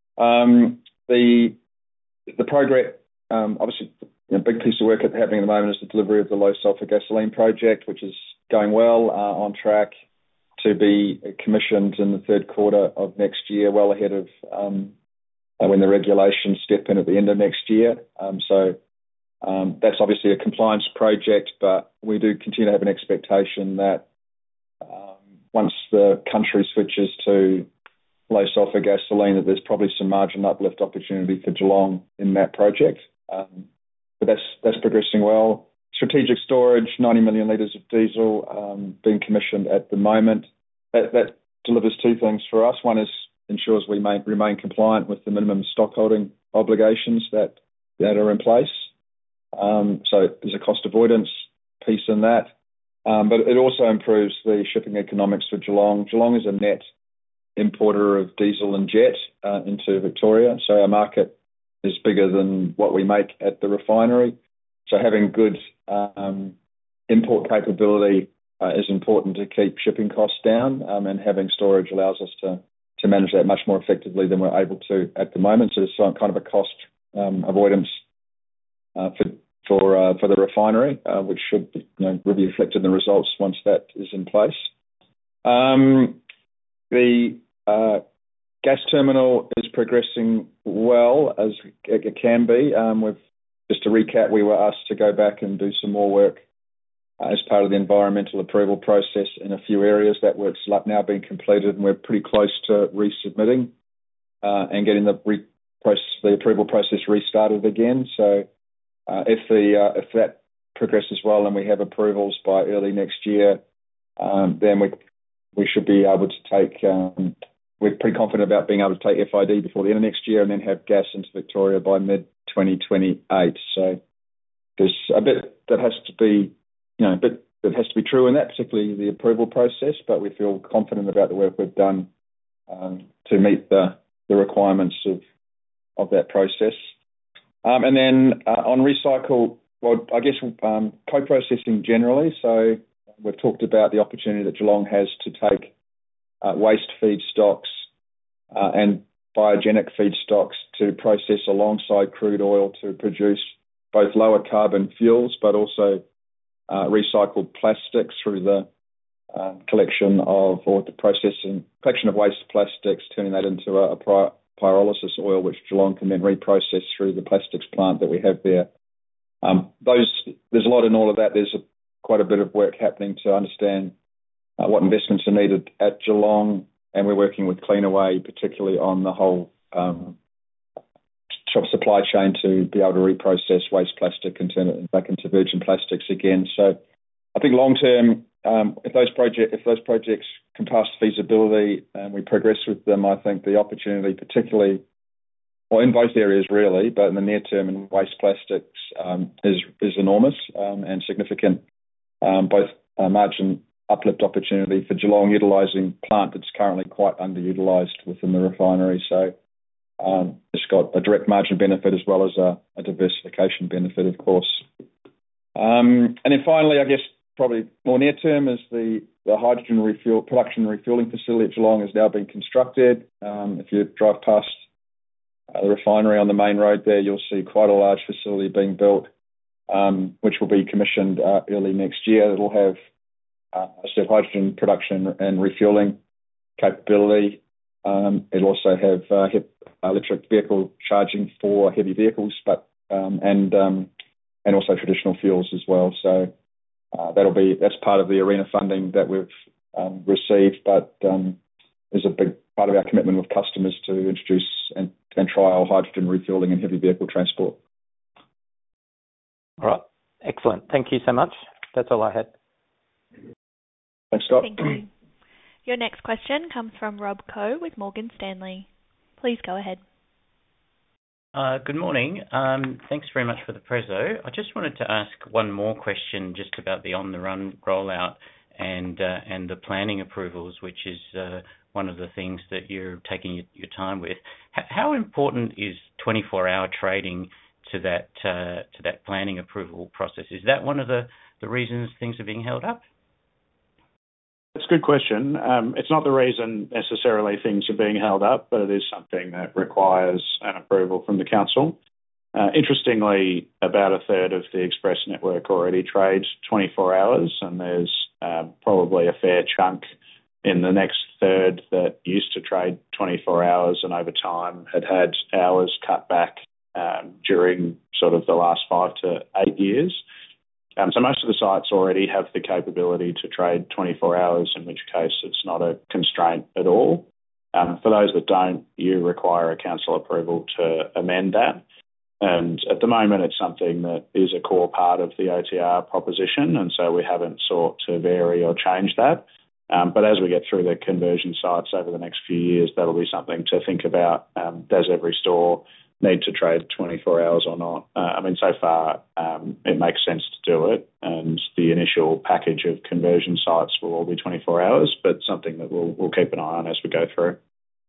The progress, obviously, a big piece of work happening at the moment is the delivery of the low sulphur gasoline project, which is going well, on track to be commissioned in the third quarter of next year, well ahead of when the regulations step in at the end of next year. So that's obviously a compliance project, but we do continue to have an expectation that once the country switches to low sulphur gasoline, that there's probably some margin uplift opportunity for Geelong in that project. But that's progressing well. Strategic storage, 90 million litres of diesel being commissioned at the moment. That delivers two things for us. One is ensures we remain compliant with the minimum stockholding obligations that are in place. So there's a cost avoidance piece in that. But it also improves the shipping economics for Geelong. Geelong is a net importer of diesel and jet into Victoria, so our market is bigger than what we make at the refinery. So having good import capability is important to keep shipping costs down, and having storage allows us to manage that much more effectively than we're able to at the moment. So there's some kind of a cost avoidance for the refinery, which should be reflected in the results once that is in place. The gas terminal is progressing well, as it can be. Just to recap, we were asked to go back and do some more work as part of the environmental approval process in a few areas. That work's now being completed, and we're pretty close to resubmitting and getting the approval process restarted again. So if that progresses well and we have approvals by early next year, then we should be able to take, we're pretty confident about being able to take FID before the end of next year and then have gas into Victoria by mid-2028. So there's a bit that has to be, a bit that has to be true in that, particularly the approval process, but we feel confident about the work we've done to meet the requirements of that process. And then on recycle, well, I guess co-processing generally. So we've talked about the opportunity that Geelong has to take waste feedstocks and biogenic feedstocks to process alongside crude oil to produce both lower carbon fuels, but also recycled plastics through the collection of waste plastics, turning that into a pyrolysis oil, which Geelong can then reprocess through the plastics plant that we have there. There's a lot in all of that. There's quite a bit of work happening to understand what investments are needed at Geelong, and we're working with Cleanaway, particularly on the whole supply chain to be able to reprocess waste plastic and turn it back into virgin plastics again. So I think long term, if those projects can pass feasibility and we progress with them, I think the opportunity, particularly, well, in both areas really, but in the near term in waste plastics, is enormous and significant, both margin uplift opportunity for Geelong utilising plant that's currently quite underutilised within the refinery. So it's got a direct margin benefit as well as a diversification benefit, of course. And then finally, I guess probably more near term is the hydrogen production and refuelling facility at Geelong has now been constructed. If you drive past the refinery on the main road there, you'll see quite a large facility being built, which will be commissioned early next year. It'll have hydrogen production and refuelling capability. It'll also have electric vehicle charging for heavy vehicles, but and also traditional fuels as well. So that's part of the ARENA funding that we've received, but is a big part of our commitment with customers to introduce and trial hydrogen refuelling in heavy vehicle transport.
All right. Excellent. Thank you so much. That's all I had.
Thanks, Scott.
Thank you. Your next question comes from Rob Koh with Morgan Stanley. Please go ahead.
Good morning. Thanks very much for the preso. I just wanted to ask one more question just about the On The Run rollout and the planning approvals, which is one of the things that you're taking your time with. How important is 24-hour trading to that planning approval process? Is that one of the reasons things are being held up?
That's a good question. It's not the reason necessarily things are being held up, but it is something that requires an approval from the council. Interestingly, about a third of the express network already trades 24 hours, and there's probably a fair chunk in the next third that used to trade 24 hours and over time had hours cut back during sort of the last 5 to 8 years. So most of the sites already have the capability to trade 24 hours, in which case it's not a constraint at all. For those that don't, you require a council approval to amend that. And at the moment, it's something that is a core part of the OTR proposition, and so we haven't sought to vary or change that. But as we get through the conversion sites over the next few years, that'll be something to think about. Does every store need to trade 24 hours or not? I mean, so far, it makes sense to do it, and the initial package of conversion sites will all be 24 hours, but something that we'll keep an eye on as we go through.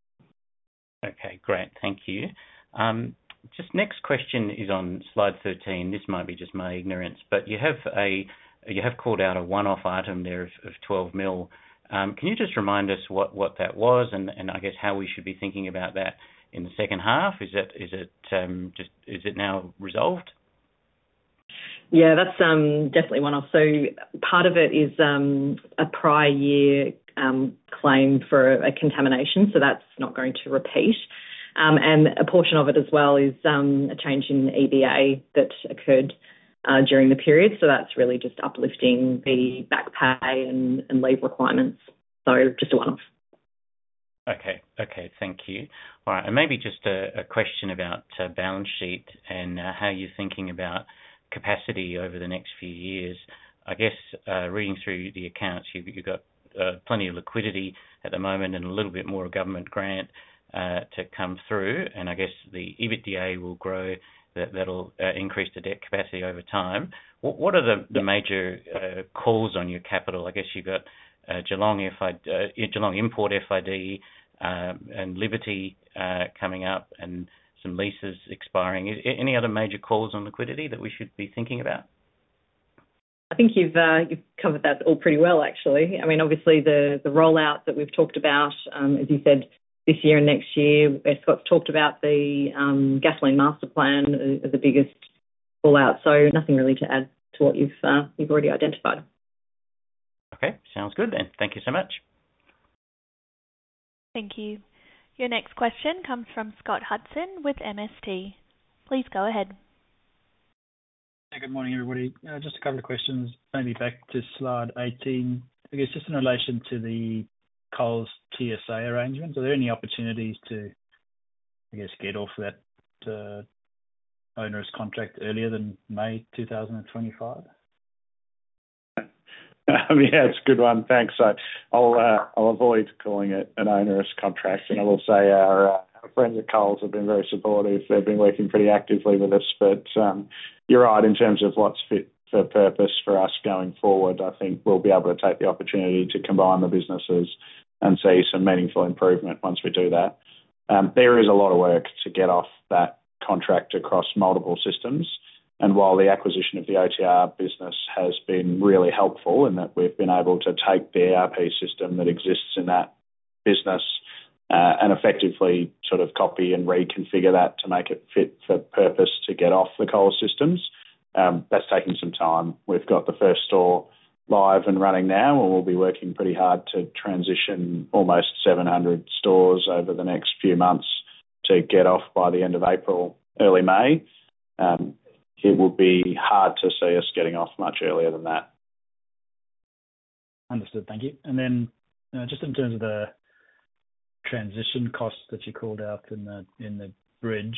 Okay, great. Thank you. Just next question is on slide 13. This might be just my ignorance, but you have called out a one-off item there of 12 mil. Can you just remind us what that was, and I guess how we should be thinking about that in the second half? Is it now resolved?
Yeah, that's definitely one off. So part of it is a prior year claim for a contamination, so that's not going to repeat. And a portion of it as well is a change in EBA that occurred during the period. So that's really just uplifting the back pay and leave requirements. So just a one-off.
Okay, thank you. All right, and maybe just a question about balance sheet and how you're thinking about capacity over the next few years. I guess reading through the accounts, you've got plenty of liquidity at the moment and a little bit more government grant to come through, and I guess the EBITDA will grow. That'll increase the debt capacity over time. What are the major calls on your capital? I guess you've got Geelong Import FID and Liberty coming up and some leases expiring. Any other major calls on liquidity that we should be thinking about?
I think you've covered that all pretty well, actually. I mean, obviously the rollout that we've talked about, as you said, this year and next year. Scott's talked about the gasoline master plan as the biggest call-out, so nothing really to add to what you've already identified.
Okay, sounds good then. Thank you so much.
Thank you. Your next question comes from Scott Hudson with MST. Please go ahead.
Hey, good morning, everybody. Just a couple of questions, maybe back to slide 18. I guess just in relation to the Coles TSA arrangements, are there any opportunities to, I guess, get off that onerous contract earlier than May 2025?
Yeah, it's a good one. Thanks. So I'll avoid calling it an onerous contract, and I will say our friends at Coles have been very supportive. They've been working pretty actively with us, but you're right, in terms of what's fit for purpose for us going forward, I think we'll be able to take the opportunity to combine the businesses and see some meaningful improvement once we do that. There is a lot of work to get off that contract across multiple systems, and while the acquisition of the OTR business has been really helpful in that we've been able to take the ERP system that exists in that business and effectively sort of copy and reconfigure that to make it fit for purpose to get off the Coles systems, that's taking some time. We've got the first store live and running now, and we'll be working pretty hard to transition almost 700 stores over the next few months to get off by the end of April, early May. It will be hard to see us getting off much earlier than that.
Understood. Thank you. And then just in terms of the transition costs that you called out in the bridge,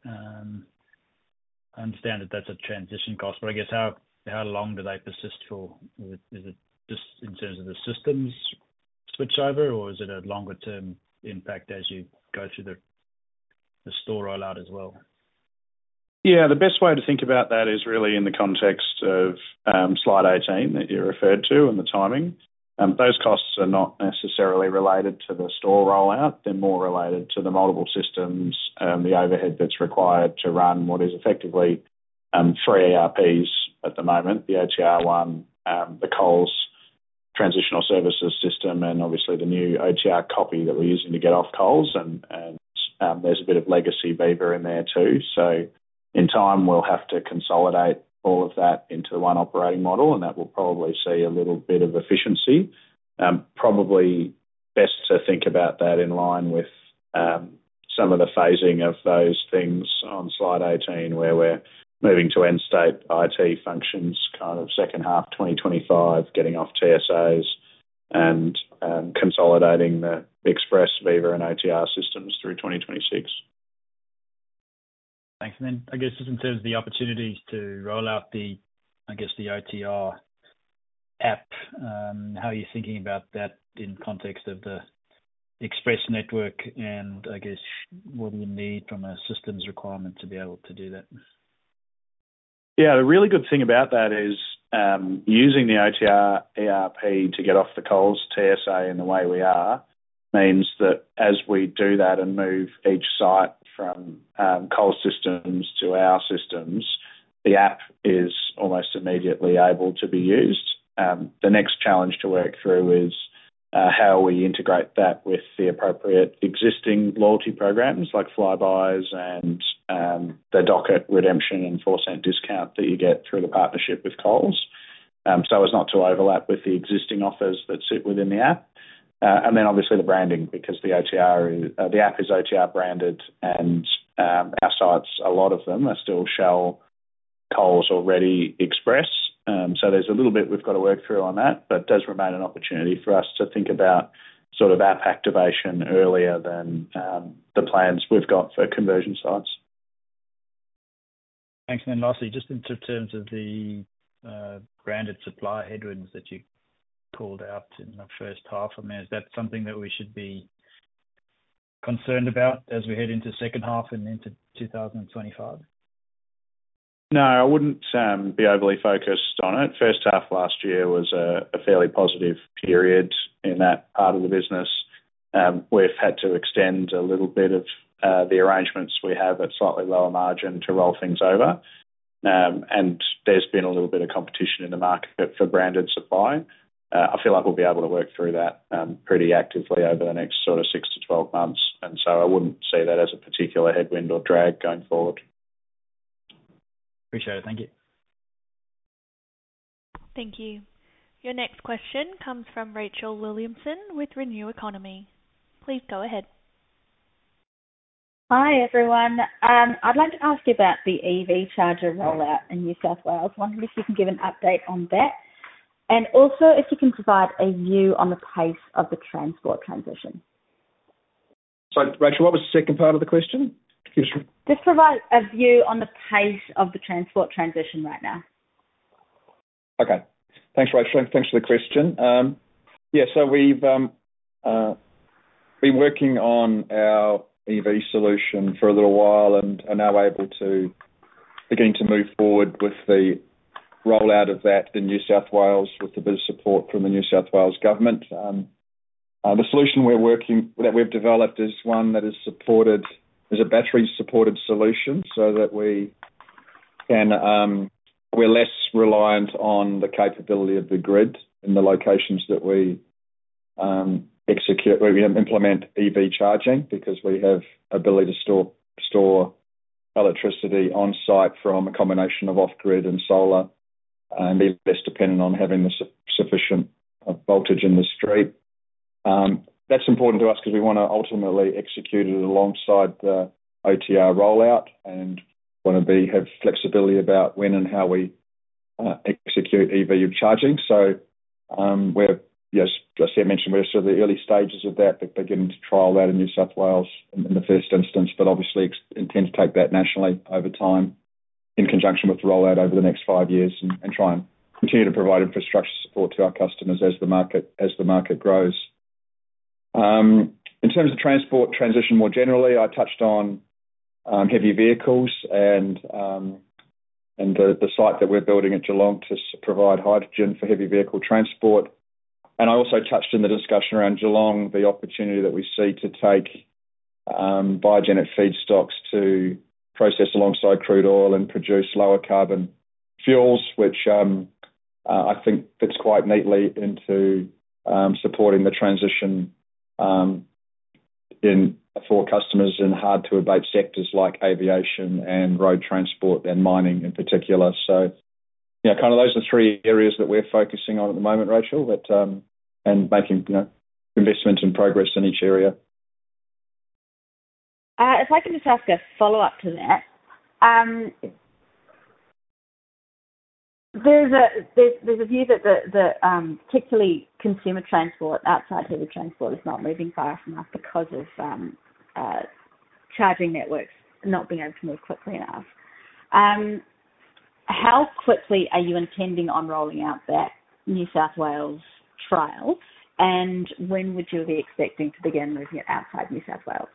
I understand that that's a transition cost, but I guess how long do they persist for? Is it just in terms of the systems switch over, or is it a longer term impact as you go through the store rollout as well?
Yeah, the best way to think about that is really in the context of slide 18 that you referred to and the timing. Those costs are not necessarily related to the store rollout. They're more related to the multiple systems, the overhead that's required to run what is effectively 3 ERPs at the moment, the OTR one, the Coles Transitional Services System, and obviously the new OTR copy that we're using to get off Coles, and there's a bit of legacy Viva in there too. So in time, we'll have to consolidate all of that into one operating model, and that will probably see a little bit of efficiency. Probably best to think about that in line with some of the phasing of those things on slide 18, where we're moving to end state IT functions kind of second half 2025, getting off TSAs and consolidating the Express, Viva and OTR systems through 2026.
Thanks. And then I guess just in terms of the opportunities to roll out the OTR app, how are you thinking about that in context of the Express network, and I guess what do you need from a systems requirement to be able to do that?
Yeah, the really good thing about that is using the OTR ERP to get off the Coles TSA in the way we are means that as we do that and move each site from Coles systems to our systems, the app is almost immediately able to be used. The next challenge to work through is how we integrate that with the appropriate existing loyalty programs like Flybuys and the Docket redemption and 4-cent discount that you get through the partnership with Coles, so as not to overlap with the existing offers that sit within the app. And then obviously the branding, because the app is OTR branded, and our sites, a lot of them are still Shell, Coles or Reddy Express. So there's a little bit we've got to work through on that, but it does remain an opportunity for us to think about sort of app activation earlier than the plans we've got for conversion sites.
Thanks. And then lastly, just in terms of the branded supply headwinds that you called out in the first half. I mean, is that something that we should be concerned about as we head into the second half and into 2025?
No, I wouldn't be overly focused on it. First half last year was a fairly positive period in that part of the business. We've had to extend a little bit of the arrangements we have at slightly lower margin to roll things over. And there's been a little bit of competition in the market for branded supply. I feel like we'll be able to work through that pretty actively over the next sort of 6 to 12 months. And so I wouldn't see that as a particular headwind or drag going forward.
Appreciate it. Thank you.
Thank you. Your next question comes from Rachel Williamson with Renew Economy. Please go ahead.
Hi, everyone. I'd like to ask you about the EV charger rollout in New South Wales. Wondering if you can give an update on that, and also if you can provide a view on the pace of the transport transition.
So, Rachel, what was the second part of the question?
Just provide a view on the pace of the transport transition right now.
Okay. Thanks, Rachel. Thanks for the question. So we've been working on our EV solution for a little while and are now able to begin to move forward with the rollout of that in New South Wales with a bit of support from the New South Wales government. The solution that we've developed is one that is supported, is a battery-supported solution so that we're less reliant on the capability of the grid in the locations that we implement EV charging, because we have ability to store electricity on site from a combination of off-grid and solar, and be less dependent on having the sufficient voltage in the street. That's important to us because we want to ultimately execute it alongside the OTR rollout and want to have flexibility about when and how we execute EV charging. So as I mentioned, we're sort of the early stages of that, but beginning to trial that in New South Wales in the first instance, but obviously intend to take that nationally over time in conjunction with the rollout over the next 5 years and try and continue to provide infrastructure support to our customers as the market grows. In terms of transport transition more generally, I touched on heavy vehicles and the site that we're building at Geelong to provide hydrogen for heavy vehicle transport. And I also touched in the discussion around Geelong the opportunity that we see to take biogenic feedstocks to process alongside crude oil and produce lower carbon fuels, which I think fits quite neatly into supporting the transition for customers in hard-to-abate sectors like aviation and road transport and mining in particular. So, kind of those are the three areas that we're focusing on at the moment, Rachel, and making investment and progress in each area.
If I can just ask a follow-up to that. There's a view that particularly consumer transport outside heavy transport is not moving fast enough because of charging networks not being able to move quickly enough. How quickly are you intending on rolling out that New South Wales trial, and when would you be expecting to begin moving it outside New South Wales?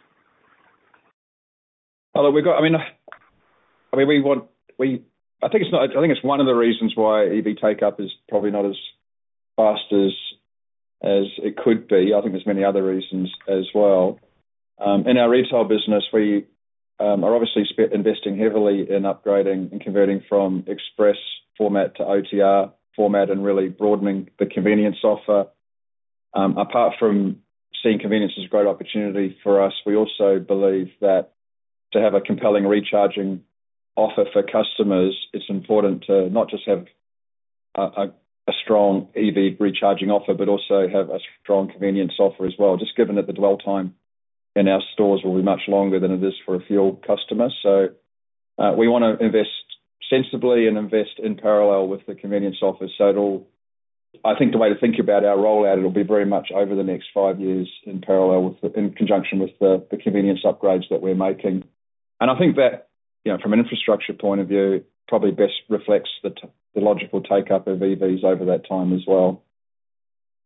I think it's one of the reasons why EV take-up is probably not as fast as it could be. I think there's many other reasons as well. In our retail business, we are obviously investing heavily in upgrading and converting from express format to OTR format and really broadening the convenience offer. Apart from seeing convenience as a great opportunity for us, we also believe that to have a compelling recharging offer for customers, it's important to not just have a strong EV recharging offer, but also have a strong convenience offer as well, just given that the dwell time in our stores will be much longer than it is for a fuel customer. So we want to invest sensibly and invest in parallel with the convenience offer. So I think the way to think about our rollout, it'll be very much over the next 5 years in parallel in conjunction with the convenience upgrades that we're making. And I think that, from an infrastructure point of view, probably best reflects the logical take-up of EVs over that time as well.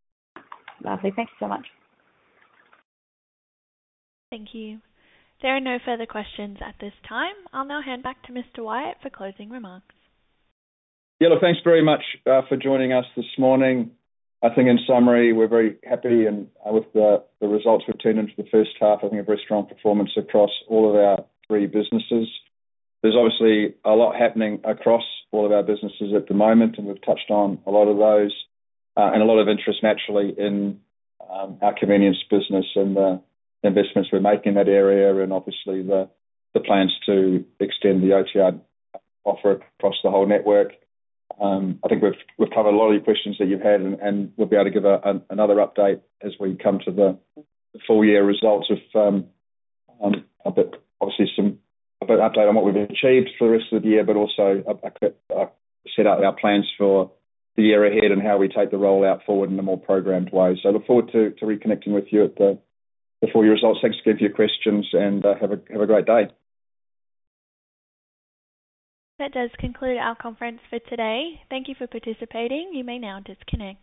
Lovely. Thank you so much.
Thank you. There are no further questions at this time. I'll now hand back to Mr. Wyatt for closing remarks.
Yeah, look, thanks very much for joining us this morning. I think in summary, we're very happy with the results we've turned into the first half. I think a very strong performance across all of our three businesses. There's obviously a lot happening across all of our businesses at the moment, and we've touched on a lot of those, and a lot of interest naturally in our convenience business and the investments we're making in that area, and obviously the plans to extend the OTR offer across the whole network. I think we've covered a lot of your questions that you've had, and we'll be able to give another update as we come to the full year results of a bit update on what we've achieved for the rest of the year, but also set out our plans for the year ahead and how we take the rollout forward in a more programmed way. So I look forward to reconnecting with you at the full year results. Thanks again for your questions, and have a great day.
That does conclude our conference for today. Thank you for participating. You may now disconnect.